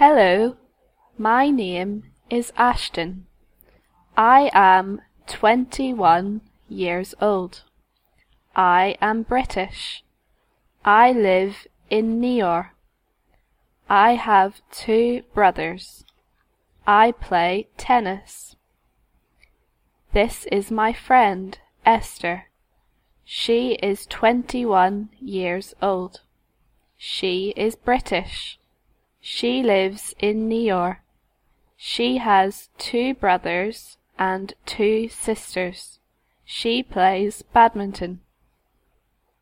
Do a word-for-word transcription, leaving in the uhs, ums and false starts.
Hello, my name is Ashton. I am twenty-one years old. I am British. I live in Niort. I have two brothers. I play tennis. This is my friend, Esther. She is twenty-one years old. She is British. She lives in Niort. She has two brothers and two sisters. She plays badminton.